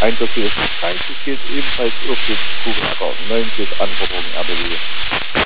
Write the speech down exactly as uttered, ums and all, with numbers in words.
Ein Dossier ist nicht gleich, es geht ebenfalls auf den Kugelakker neunzig Anforderungen R B W.